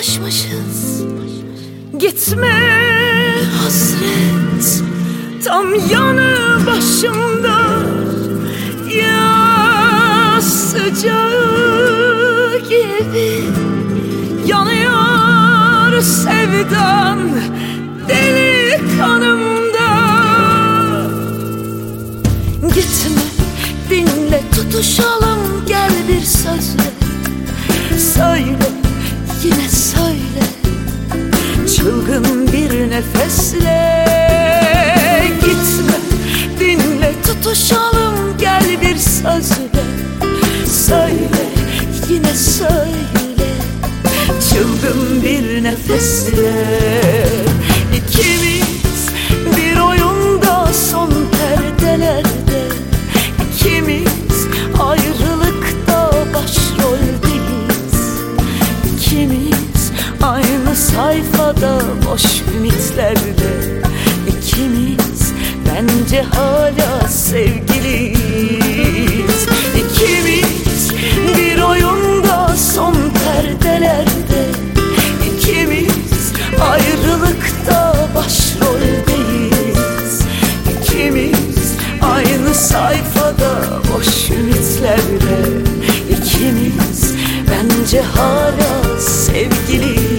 başmışız. Gitme hasret tam yanı başımda, yaz sıcağı gibi yanıyor sevdan deli kanımda. Gitme, dinle, tutuşalım, gel bir sözle söyle, yine söyle, çılgın bir nefesle. Gitme, dinle, tutuşalım, gel bir sözle söyle, yine söyle, çılgın bir nefesle. İkimiz bir oyunda, son perdelerde, İkimiz ayrılıkta başroldeyiz. İkimiz aynı sayfada boş ümitlerde, İkimiz bence hala sevgiliyiz. İkimiz bir oyunda, son perdelerde, İkimiz ayrılıkta başroldeyiz. İkimiz aynı sayfada boş ümitlerde, İkimiz bence hala sevgiliyiz.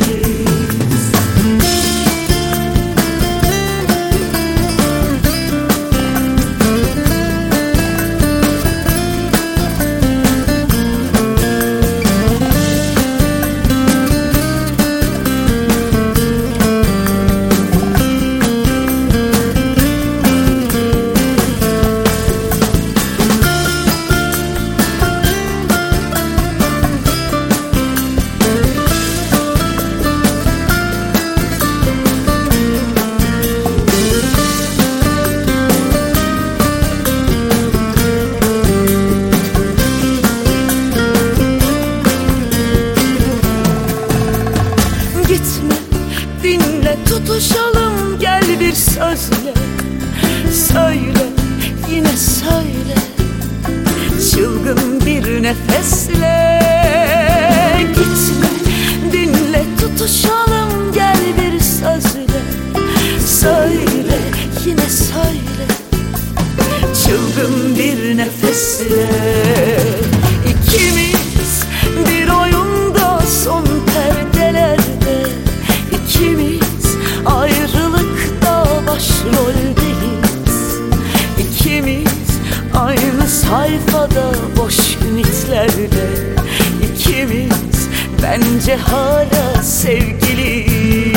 Gitme, dinle, tutuşalım, gel bir sözle söyle, yine söyle, çılgın bir nefesle. Gitme, dinle, tutuşalım, gel bir sözle söyle, yine söyle, çılgın bir nefesle. İkimiz bir oyunda, son perdelerde, İkimiz ayrılıkta başroldeyiz. İkimiz aynı sayfada boş ümitlerde, İkimiz bence hala sevgiliyiz.